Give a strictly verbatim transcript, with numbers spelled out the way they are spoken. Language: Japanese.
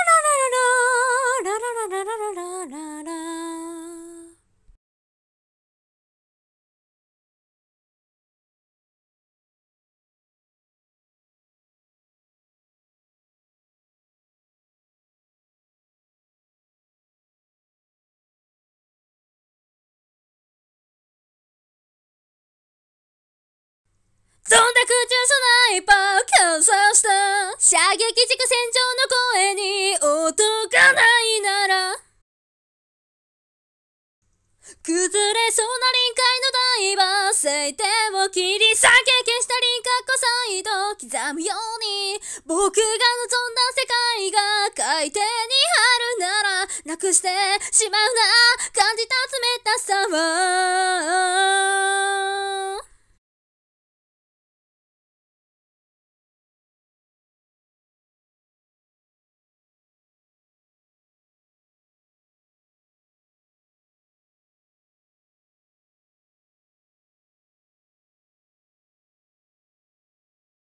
ラララララララララララ。飛んだ空中スナイパー完成した射撃軸戦場の声に音がないなら崩れそうな臨界のダイバー晴天を切り裂け消した輪郭サイド刻むように僕が望んだ世界が海底にあるならなくしてしまうな感じた冷たさは